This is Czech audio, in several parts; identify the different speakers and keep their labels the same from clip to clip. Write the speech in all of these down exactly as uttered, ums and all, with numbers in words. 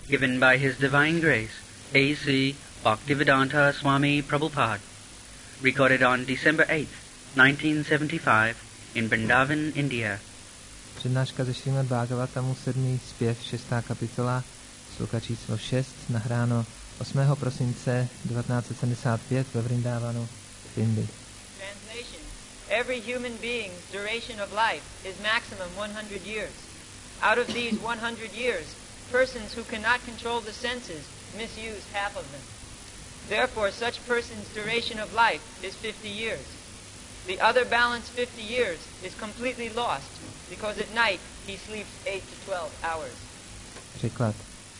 Speaker 1: given by His Divine Grace, A C Bhaktivedanta Swami Prabhupada, recorded on December eighth, nineteen seventy-five, in Vrindavan, India.
Speaker 2: Přednáška ze Šrímad Bhagavatamu, sedmý zpěv, šestá kapitola, sloka číslo šest, nahráno osmého prosince devatenáct set sedmdesát pět ve Vrindavanu v Indii.
Speaker 3: Translation. Every human being's duration of life is maximum one hundred years. Out of these one hundred years, persons who cannot control the senses misuse half of them. Therefore, such person's duration of life is fifty years. The other balance fifty years is completely lost, because at night he sleeps eight to twelve hours.
Speaker 2: Překlad.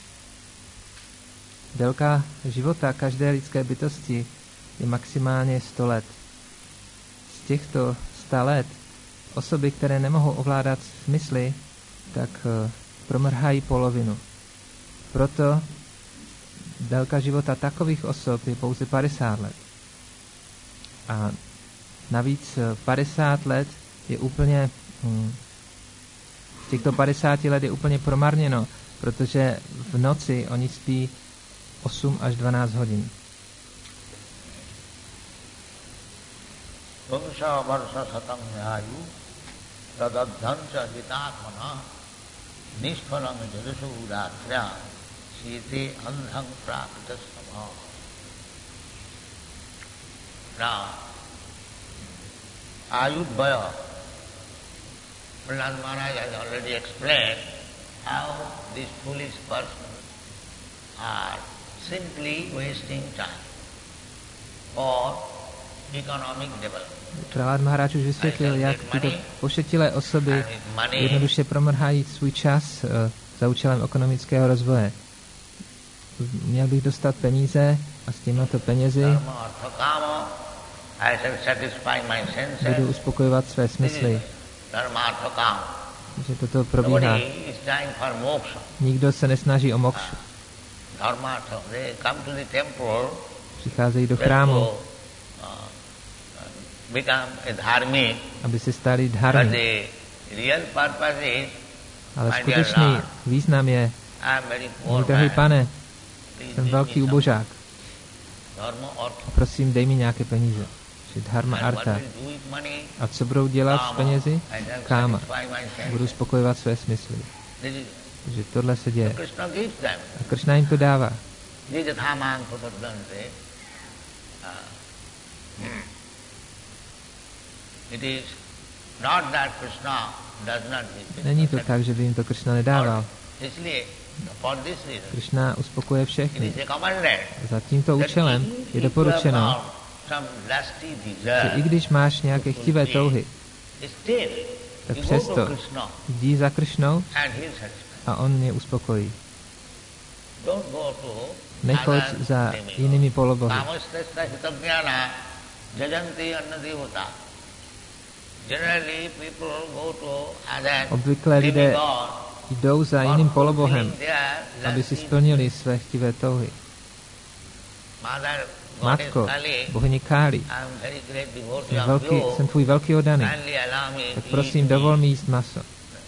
Speaker 2: Délka života každé lidské bytosti je maximálně sto let. Z těchto sta let osoby, které nemohou ovládat smysly, tak uh, promrhají polovinu. Proto délka života takových osob je pouze padesát let. A navíc padesát let je úplně, hm, těchto padesáti let je úplně promarněno, protože v noci oni spí osm až dvanáct hodin.
Speaker 4: Ayudhvaya, Prahlad Maharaj has already explained how these foolish persons are simply wasting time for economic development.
Speaker 2: Prahlad Maharaj už vysvětlil, jak tyto pošetilé osoby jednoduše promrhají svůj čas uh, za účelem ekonomického rozvoje. Měl bych dostat peníze a s těmito penězi budu uspokojovat své smysly. Že toto probíhá. Nikdo se nesnaží o mokšu. Přicházejí do chrámu, aby se stali dharmy. Ale skutečný význam je: můj drahý pane, jsem velký ubožák. A prosím, dej mi nějaké peníze. Dharma arta. A co budou dělat s penězi? Káma. Budu spokojovat své smysly. Takže tohle se děje. A Kršna jim to dává. Není to tak, že by jim to Kršna nedával. Kršna uspokojuje všechny. Za tímto účelem je doporučeno, že i když máš nějaké chtivé touhy, tak přesto jdi za Kršnou a on je uspokojí. Nechoď za jinými polobohy. Obvykle lidé jdou za jiným polobohem, aby si splnili své chtivé touhy. Matko, bohyni Káli, jsem, velký, jsem tvůj velký oddaný, tak prosím, dovol mi jíst maso.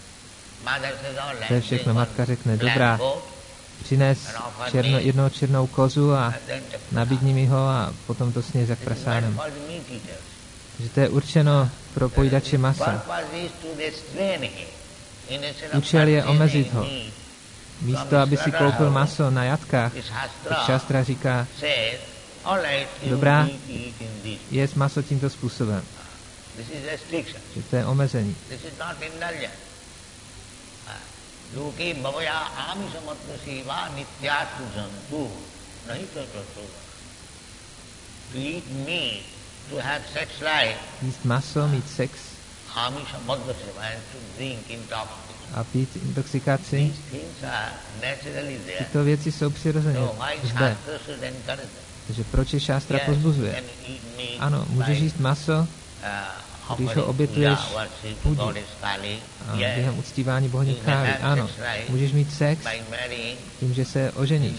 Speaker 2: To je všechno. Matka řekne: dobrá, přines černo, jednou černou kozu a nabídni mi ho a potom to sněz jak prasánem. Takže to je určeno pro pojídače masa. Účel je omezit ho. Místo, aby si koupil maso na jatkách, tak šástra říká: dobrá, jes maso tímto způsobem. Že to je omezení. Jíst maso, mít sex a pít intoxikaci, tyto věci jsou přirozeně zde. Takže proč je šástra pozbuzuje? Ano, můžeš jíst maso, když ho obětuješ půdě a během uctívání bohyni Káli. Ano, můžeš mít sex tím, že se oženíš.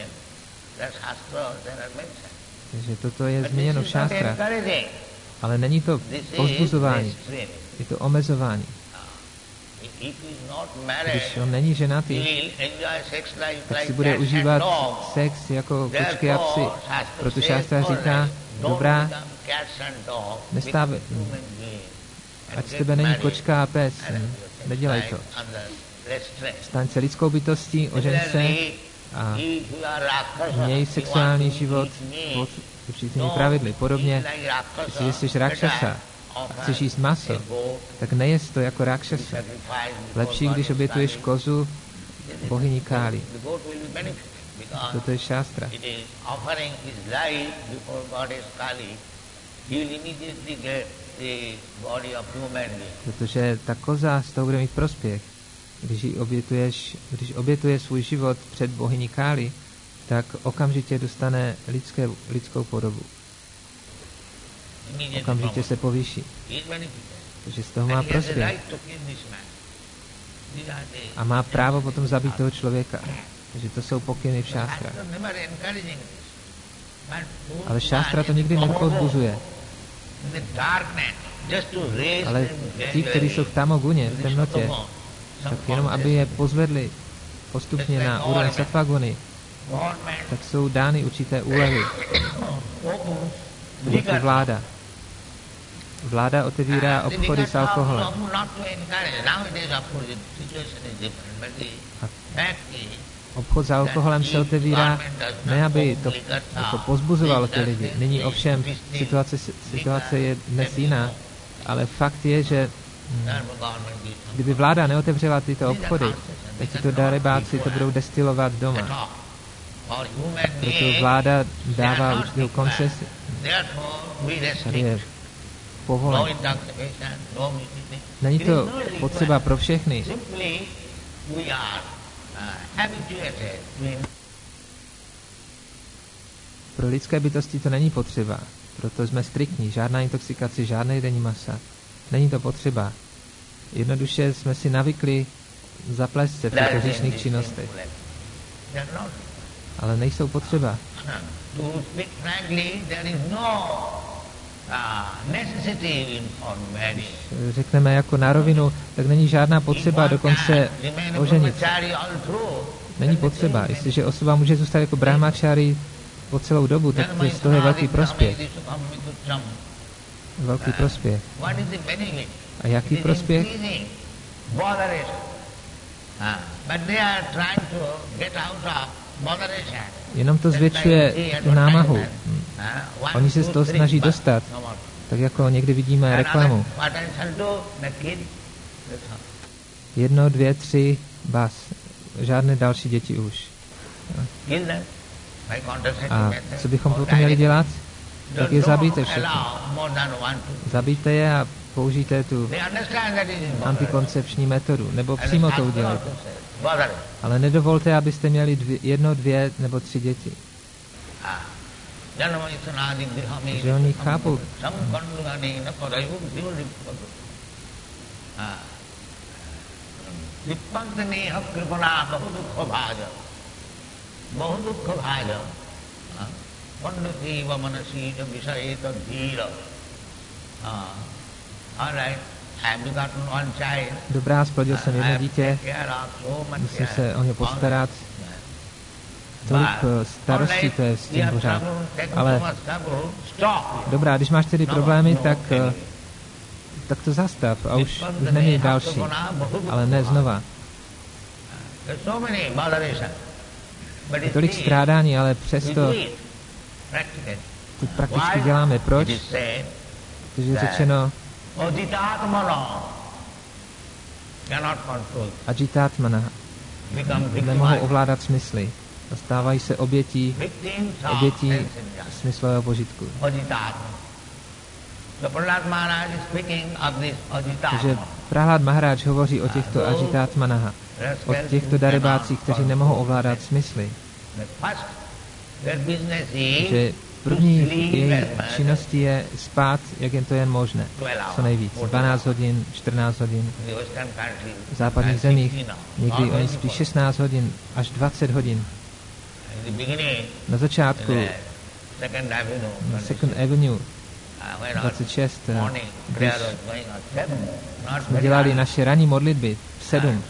Speaker 2: Takže toto je zmíněno v šástrách. Ale není to povzbuzování, je to omezování. Když on není ženatý, tak si bude užívat sex jako kočky a psy. Proto šástra říká, dobrá, nestávej, ať z tebe není kočka a pes, nedělej to. Staň se lidskou bytostí, ožeň se a měj sexuální život pod určitými pravidly. Podobně, jestli jsi rakšasa a chceš jíst maso, tak nejest to jako rakšasa. Lepší, když obětuješ kozu bohyni Káli. Toto je šástra. Protože ta koza z toho bude mít prospěch. Když ji obětuješ, když obětuje svůj život před bohyní Káli, tak okamžitě dostane lidské, lidskou podobu. Okamžitě se povýší. Takže z toho má prospěch. A má právo potom zabít toho člověka. Takže to jsou pokyny v šástrách. Ale šástra to nikdy nepozbuzuje. Ale ti, kteří jsou v tamoguně, v temnotě, tak jenom aby je pozvedli postupně na úroveň sattvaguny, tak jsou dány určité úlevy. Jako vláda. Vláda otevírá obchody s alkoholem. A obchod s alkoholem se otevírá ne, aby to jako pozbuzovalo ty lidi. Nyní ovšem situace, situace je dnes jiná, ale fakt je, že hm, kdyby vláda neotevřela tyto obchody, tak tyto darebáci to budou destilovat doma. Proto vláda dává určitou koncesi. Tady je povolen. Není to potřeba pro všechny. Pro lidské bytosti to není potřeba. Proto jsme striktní. Žádná intoxikace, žádné jedení masa. Není to potřeba. Jednoduše jsme si navykli zaplést se v těchto hříšných činnostech. Ale nejsou potřeba. Když řekneme jako na rovinu, tak není žádná potřeba dokonce oženit. Není potřeba. Jestliže osoba může zůstat jako brahmačári po celou dobu, tak to z toho je velký prospěch. Velký prospěch. A jaký prospěch? Jenom to zvětšuje tu námahu. Oni se z toho snaží dostat. Tak jako někdy vidíme reklamu. Jedno, dvě, tři, bas. Žádné další děti už. A co bychom potom měli dělat? Tak je zabijte všechno. Zabijte je a použijte tu antikoncepční metodu. Nebo přímo to udělejte. Ale nedovolte, abyste měli dvě, jedno, dvě nebo tři děti. Že oni chápou. Dobrá, splodil jsem jedno dítě, musím se o ně postarat. Tolik starostí, to je s tím pořád. Ale dobrá, když máš tedy problémy, tak, tak to zastav a už, už neměj další. Ale ne znova. Je tolik strádání, ale přesto to prakticky děláme. Proč? Protože je řečeno ajitatmana. Nemohou ovládat smysly. Stávají se obětí, obětí smyslového požitku. Takže Prahlad Maharaj hovoří o těchto ajitatmanaha, o těchto darebácích, kteří nemohou ovládat smysly. Že první její činností je spát, jak jen to jen možné. Co nejvíc. dvanáct hodin, čtrnáct hodin. V západních zemích někdy oni spí šestnáct hodin až dvacet hodin. Na začátku na Second Avenue dvacet šest, když jsme dělali naše ranní modlitby v sedm,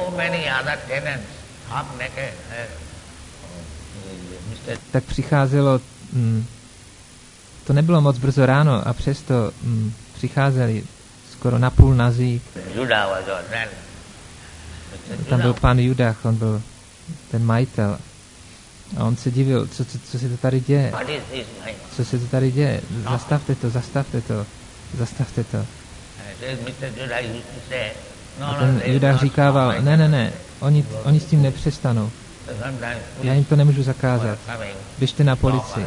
Speaker 2: tak přicházelo, mm, to nebylo moc brzo ráno a přesto mm, přicházeli skoro napůl nazí. Tam byl pan Judach, on byl ten majitel. A on se divil, co, co, co se to tady děje. Co se to tady děje? Zastavte to, zastavte to, zastavte to. A ten Judách říkával, ne, ne, ne, oni, oni s tím nepřestanou. Já jim to nemůžu zakázat. Běžte na policii.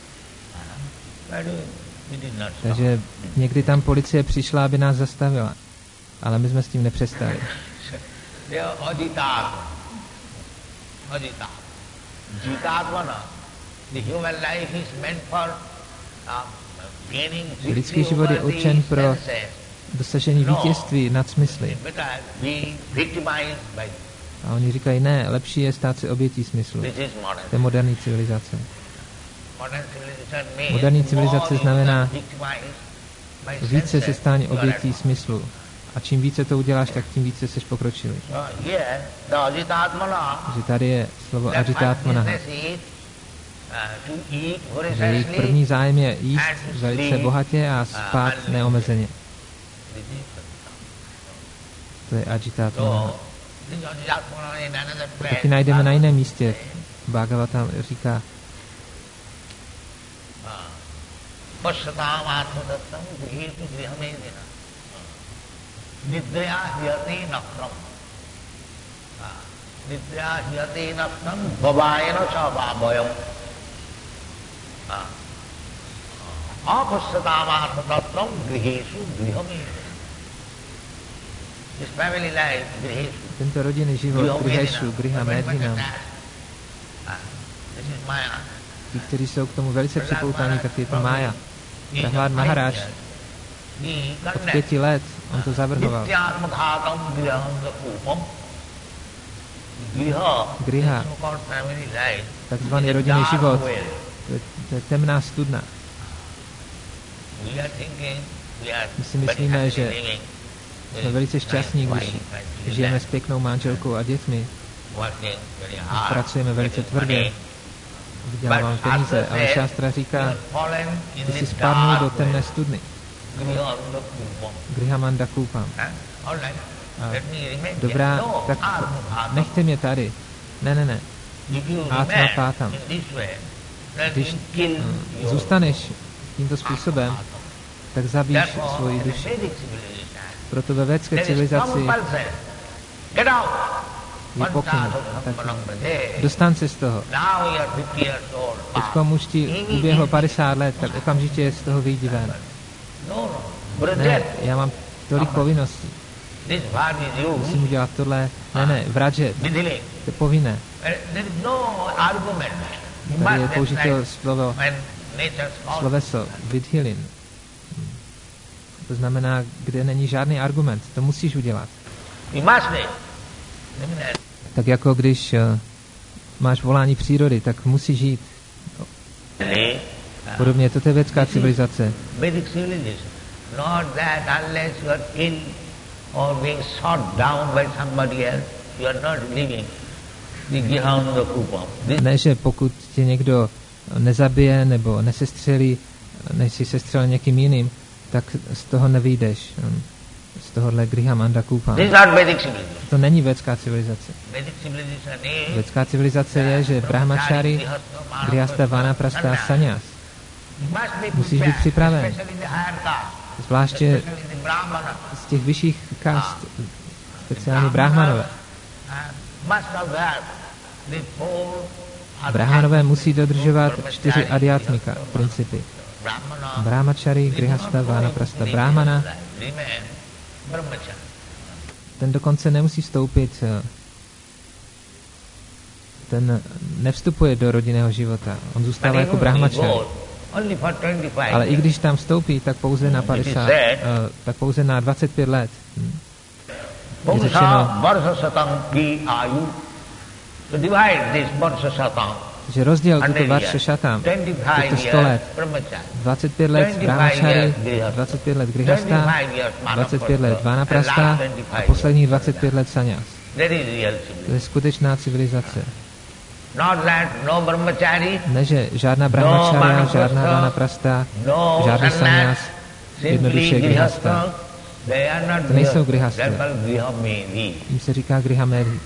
Speaker 2: Takže někdy tam policie přišla, aby nás zastavila. Ale my jsme s tím nepřestali. Lidský život je určen pro dosažení vítězství nad smysly. A oni říkají, ne, lepší je stát se obětí smyslu. To je moderní civilizace. Moderní civilizace znamená více se stání obětí smyslu. A čím více to uděláš, tak tím více seš pokročilý. Že tady je slovo ajitatmanaha. Že jejich první zájem je jíst velice bohatě a spát neomezeně. To je ajitatmanaha. To taky najdeme na jiném místě. Bhagavatam říká, Nidrya hyati nakram. Nidrya hyati nakram bhavayana sabhavayam. Apasyatamata tattvam grihesu grihami. This family life, grihesu. Tento rodinný život, grihesu, griha medhinam. Ti, kteří jsou k tomu velice připoutáni, tak je to mája. Prahlad Maharaj od pěti let on to zavrhoval. Griha, takzvaný rodinný život, to je, to je temná studna. My si myslíme, že jsme velice šťastní, když žijeme s pěknou manželkou a dětmi. Pracujeme velice tvrdě, vyděláváme peníze, ale šástra říká, ty jsi spadnul do temné studny. Grihamanda Kupam. Dobrá, tak nechte mě tady. Ne, ne, ne. Atma Pátam. Když zůstaneš tímto způsobem, tak zabíš svoji duši. Proto ve védské civilizaci je pokyn. Dostan se z toho. Teďko už ti uběhlo padesát let, tak okamžitě je z toho vyjdi ven. Ne, já mám tolik povinností. Musím udělat tohle. Ne, ne, v radže. To je povinné. Tady je použito slovo, sloveso, vidhilin. To znamená, kde není žádný argument. To musíš udělat. Tak jako když uh, máš volání přírody, tak musíš žít. Podobně to je védská civilizace. Ne, že pokud tě někdo nezabije nebo nesestřelí, než si sestřel někým jiným, tak z toho nevyjdeš. Z tohohle Grihamanda Kupam. To není védská civilizace. Védská civilizace je, že brahmachari, grihasta, vanaprastha, sannyas. Musíš být připraven. Zvláště z těch vyšších kast, speciálně brahmanové. Brahmanové musí dodržovat čtyři adhyatmika principy. Brahmachari, grihasta, vanaprastha, brahmana. Ten dokonce nemusí vstoupit, ten nevstupuje do rodinného života. On zůstává jako brahmachari. Ale i když tam vstoupí, tak pouze na padesát, uh, tak pouze na dvacet pět let. Hm. Je řečeno, že rozděl tuto Varša Šatám, těchto sto let, dvacet pět let brahmačary, dvacet pět let grihasta, dvacet pět let vanaprasta a posledních dvacet pět let saňás. To je skutečná civilizace. Ne, že žádná brahmačarya, žádná vanaprasta, žádný saňás, jednoduše grihasta. To nejsou grihastové. Jim se říká grihamedhi.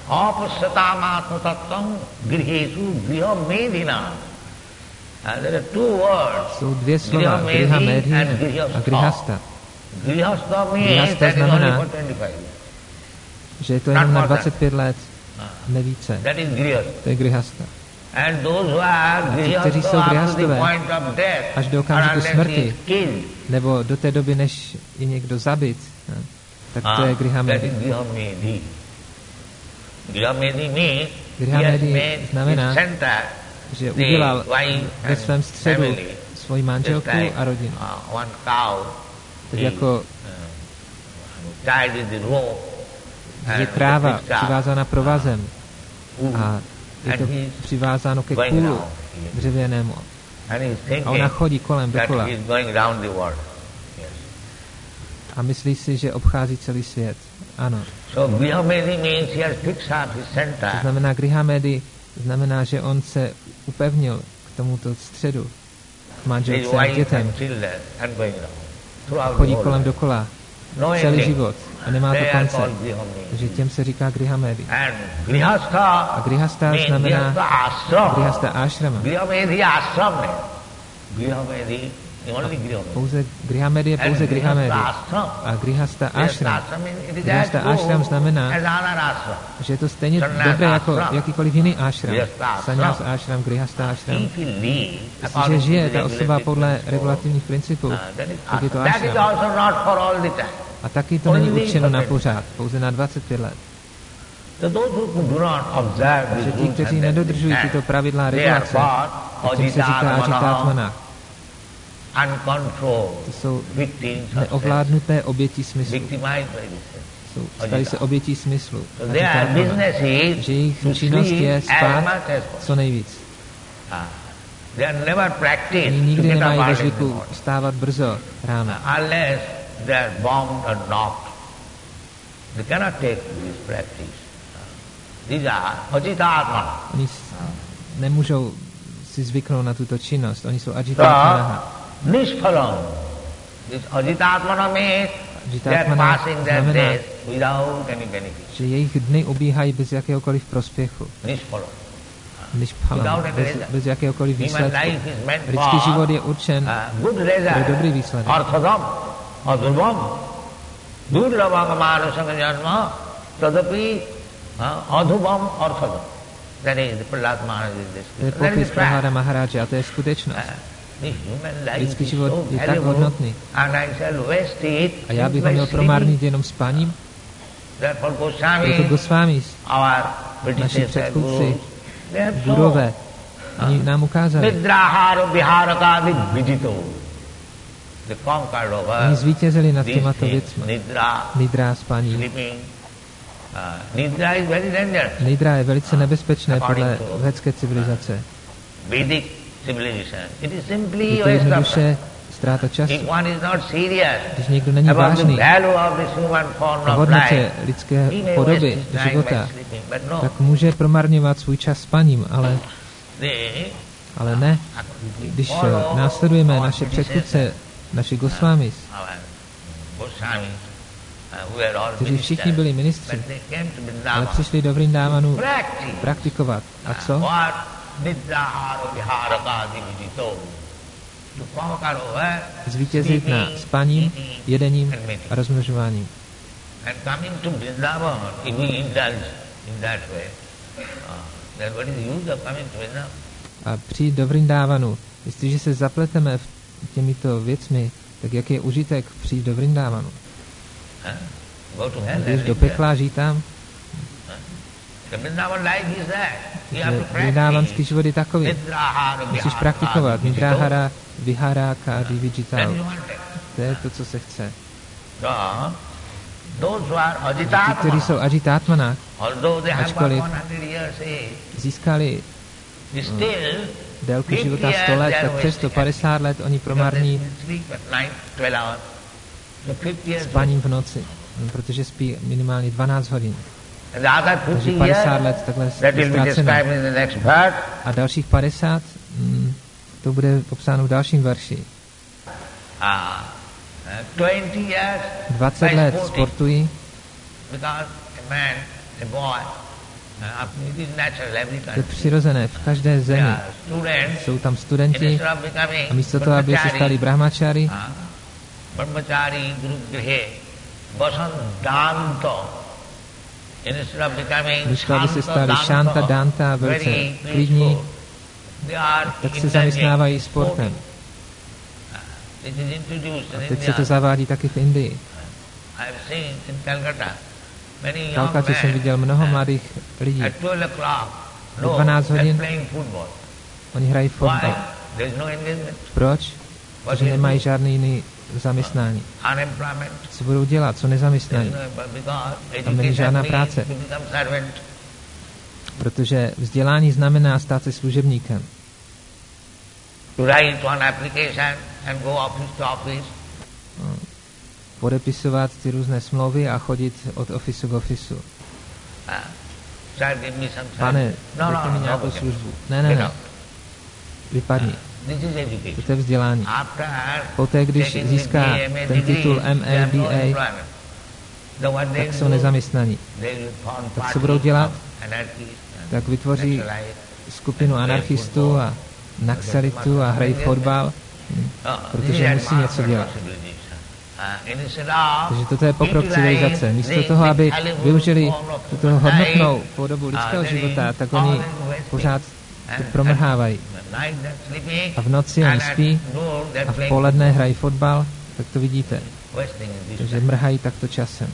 Speaker 2: Jsou dvě slova, grihamedhi a grihasta. Grihasta znamená, že je to jenom na dvacet pět let, nevíce. To je grihasta. A ti, kteří jsou grihastové, až do okamžiku smrti, nebo do té doby, než je někdo zabit, tak to je grihamedhi. Grihamedhi znamená, že udělal ve svém středu svoji manželku a rodinu. Tak jako je kráva přivázána provazem a je to přivázáno ke kůlu dřevěnému. A ona chodí kolem dokola. A myslí si, že obchází celý svět. Ano. To znamená, grihamedhi znamená, že on se upevnil k tomuto středu, k manželce a dětem. Chodí kolem dokola celý život a nemá to konce. Takže těm se říká grihamedhi. A grihasta znamená grihasta ashrama. Pouze grihamedhi je pouze grihamedhi. A grihasta ashram. Grihasta ashram znamená, že je to stejně dobré jako jakýkoliv jiný ashram. Saňás ashram, grihasta ashram. Jestliže žije ta osoba podle regulativních principů, tak je to ashram. A taky to není určeno na pořád, pouze na dvacet pět let. Takže ti, kteří nedodržují tyto pravidla a regulace, tak tím se říká ajitatmana. To jsou neovládnuté oběti smyslu. Jsou, stali se obětí smyslu. Že jejich činnost je spát co nejvíc. Oni nikdy nemají ve zvyku vstávat brzo ráno. Oni nemůžou si zvyknout na tuto činnost. Oni jsou ajitatmanaha.
Speaker 4: Nishphalam. This ajitatmana means they are passing their days without any benefit.
Speaker 2: Že jejich dny ubíhají bez jakéhokoliv prospěchu.
Speaker 4: Nishphalam.
Speaker 2: Nishphalam. Bez, bez jakéhokoliv výsledku. Lidský život je určen pro dobrý výsledek.
Speaker 4: Arthadam. Adhubam. Durlabam manusanga janma. Tadapi adhubam arthadam. That is the Prahlad Maharaj is this.
Speaker 2: To je popis Prahlada Maharaja a to je skutečnost. Lidský život je tak hodnotný. A já bych ho měl promárnit jenom spáním? Proto Gosvámis, naši předchůdci, Gurové, oni nám ukázali. Oni zvítězili nad těmato věcmi. Nidra, spaní. Nidra je velice nebezpečné podle védské civilizace. Je to jednoduše ztráta času. Když někdo není vážný o hodnotě lidské podoby, života, tak může promarňovat svůj čas spaním, ale, ale ne. Když následujeme naše předchůdce, naši Gosvámis, kteří všichni byli ministři, ale přišli do Vrindávanu praktikovat. A co? Zvítězit na spaním, jedením a rozmnožováním. A přijít do Vrindávanu, jestliže se zapleteme v těmito věcmi, tak jaký je užitek přijít do Vrindávanu? Když do pekla, žít tam? Vrindávanský život je takový. Musíš praktikovat. Nidráhara, viharáka, dividžital. To je to, co se chce. Ti, kteří jsou ajitatmana, ačkoliv získali délku života sto let, tak přesto padesát let oni promarní spaním v noci, protože spí minimálně dvanáct hodin. Takže padesát let takhle ztracené. A dalších padesát, mm, to bude popsáno v dalším verši. dvacet let sportují, to je přirozené v každé zemi. Jsou tam studenti a místo toho, aby se stali brahmačáry, místo aby se stali šanta, danta, velice klidní, tak se zaměstnávají sportem. A teď se to zavádí taky v Indii. V Kalkatě jsem viděl mnoho mladých lidí. Do dvanáct hodin oni hrají fotbal. Proč? Protože nemají žádný jiný zaměstnání. Co budou dělat? Co nezaměstnaní? Tam není žádná práce. Protože vzdělání znamená stát se služebníkem. Podepisovat ty různé smlouvy a chodit od ofisu k ofisu. Pane, dejte mi nějakou službu. Ne, ne, ne. Vypadni. To je vzdělání. Poté, když získá ten titul M A B A, tak jsou nezaměstnaní. Tak co budou dělat? Tak vytvoří skupinu anarchistů a naxalitů a hrají fotbal, protože musí něco dělat. Takže toto je pokrok civilizace. Místo toho, aby využili tuto hodnotnou podobu lidského života, tak oni pořád to promrhávají. A v noci oni spí a v poledne hrají fotbal, tak to vidíte. Takže mrhají takto časem.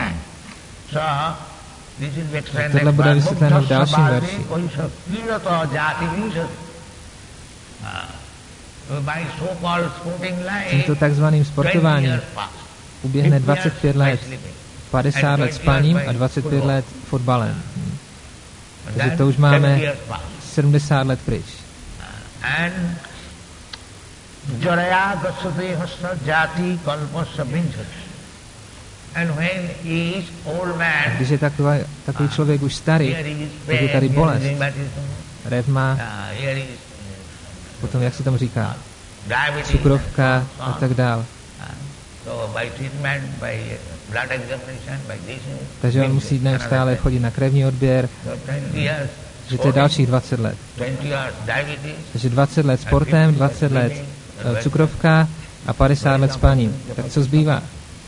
Speaker 2: Tak tohle bude vysvětleno v dalším verši. Tímto takzvaným sportováním uběhne dvacet pět let, padesát let spaním a dvacet pět let fotbalem. Takže to už máme sedmdesát let pryč. A když je takový, takový člověk už starý, tak je tady bolest, revma, potom, jak se tomu říká, cukrovka a tak dál. Takže on musí neustále chodit na krevní odběr, že to je dalších dvacet let. Takže dvacet let sportem, dvacet let cukrovka a padesát let spaním. Tak co zbývá?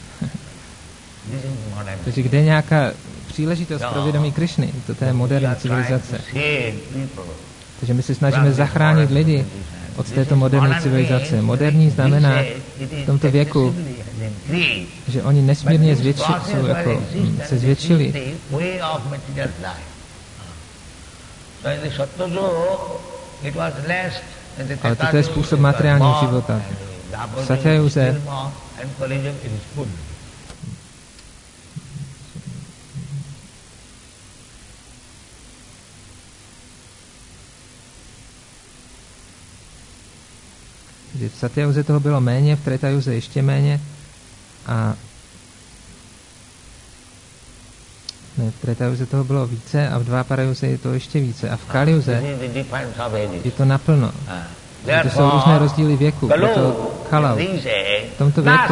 Speaker 2: Takže kde je nějaká příležitost pro vědomí Krišny? To je moderní civilizace. Takže my se snažíme zachránit lidi od této moderní civilizace. Moderní znamená v tomto věku, že oni nesmírně zvětši, jsou jako, se zvětšili. Ale toto je způsob materiálního života. V Satyajuze v Satyajuze toho bylo méně, v Tretajuze ještě méně a ne, v Tretajuze toho bylo více a v Dváparajuze je to ještě více a v Kalijuze je to naplno. To jsou různé rozdíly věku, je to Kalau. V tomto věku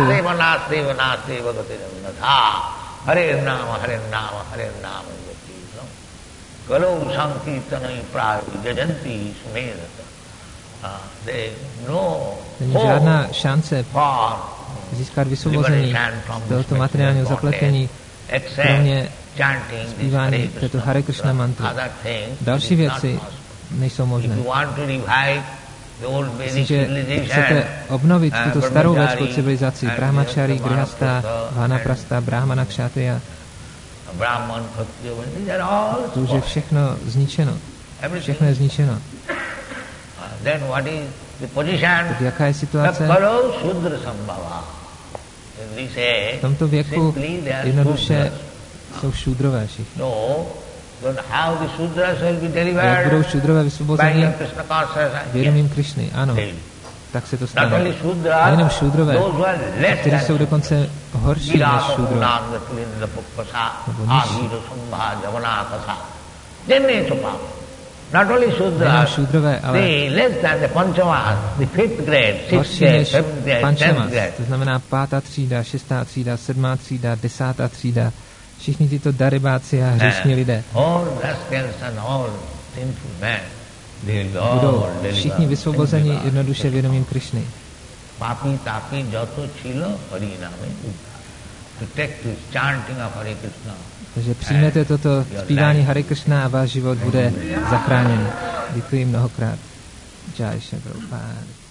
Speaker 2: není žádná šance získat vysvobození z tohoto materiálního zapletení, kromě zpívání této Hare Krishna mantry. Další věci nejsou možné. Jestliže chcete obnovit tuto starou védskou civilizaci, brahmačari, grihasta, vanaprasta, brahmana, kšatriya, to už je všechno zničeno. Všechno je zničeno. Tak jaká je situace? V tomto věku jednoduše jsou šúdrové všichni. Jak budou šudrové vysvobozeni vědomím Krišny, ano, tak se to stane. A jenom šudrové, kteří jsou dokonce horší než šudro, nebo nižší. Nejenom šudrové, ale horší než pančamas, to znamená pátá třída, šestá třída, sedmá třída, desátá třída, všichni tyto daribáci a hříšní lidé budou všichni vysvobozeni jednoduše vědomím Krišny. Takže přijměte toto zpívání Hare Krishna a váš život bude zachráněn. Děkuji mnohokrát. Jai Shri Prabhupada.